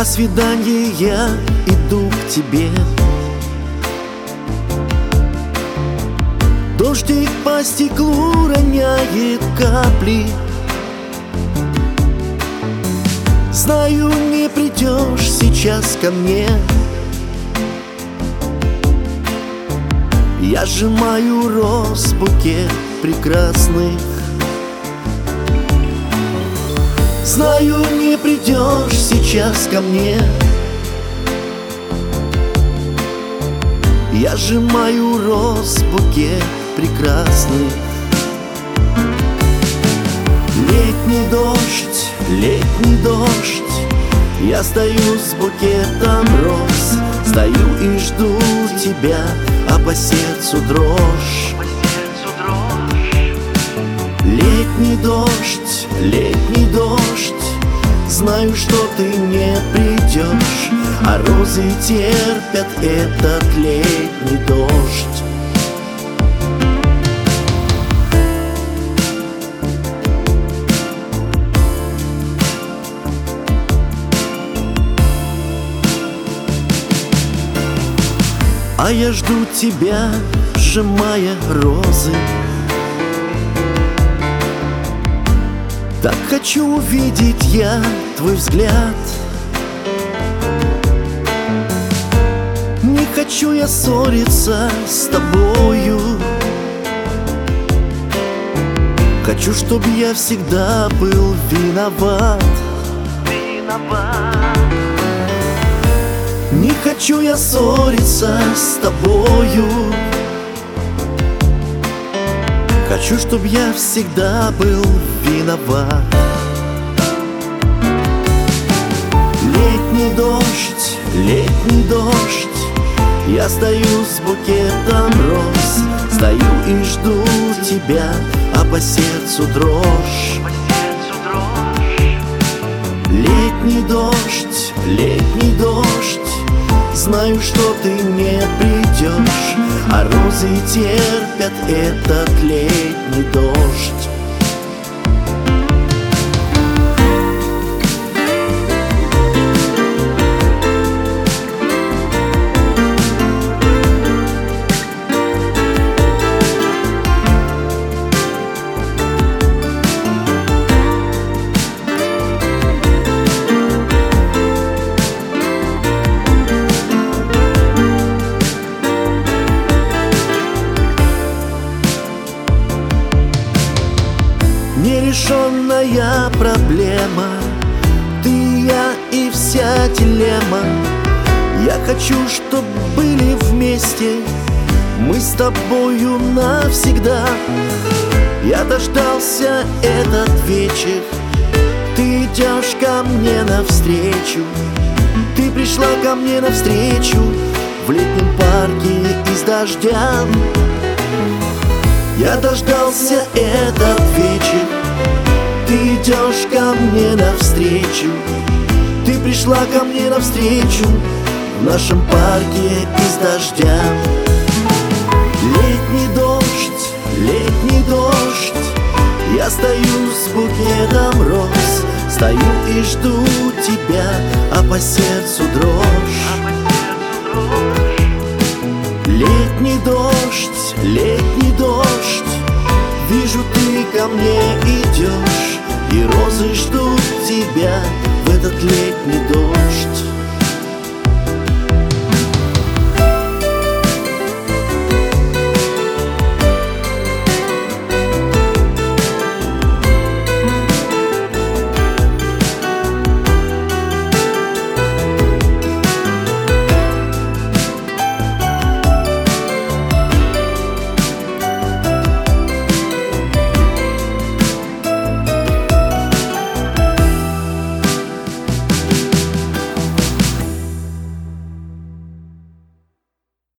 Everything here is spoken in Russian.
На свидание я иду к тебе. Дождик по стеклу роняет капли. Знаю, не придешь сейчас ко мне. Я сжимаю роз букет прекрасных. Знаю, не придешь сейчас ко мне. Я сжимаю роз букет прекрасных. Летний дождь, я стою с букетом роз. Стою и жду тебя, а по сердцу дрожь. Летний дождь, знаю, что ты не придешь, а розы терпят этот летний дождь. А я жду тебя, сжимая розы. Так хочу увидеть я твой взгляд. Не хочу я ссориться с тобою. Хочу, чтобы я всегда был виноват. Не хочу я ссориться с тобою. Хочу, чтобы я всегда был виноват. Летний дождь, я стою с букетом роз. Стою и жду тебя, а по сердцу дрожь. Летний дождь, знаю, что ты не придешь, а розы терпят этот летний дождь. Нерешенная проблема, ты, я и вся дилемма. Я хочу, чтоб были вместе мы с тобою навсегда. Я дождался этот вечер, ты идешь ко мне навстречу. Ты пришла ко мне навстречу в летнем парке из дождя. Я дождался этот вечер, ты идешь ко мне навстречу. Ты пришла ко мне навстречу в нашем парке из дождя. Летний дождь, я стою с букетом роз. Стою и жду тебя, а по сердцу дрожь. Летний дождь, вижу, ты ко мне идешь, и розы ждут тебя в этот летний дождь.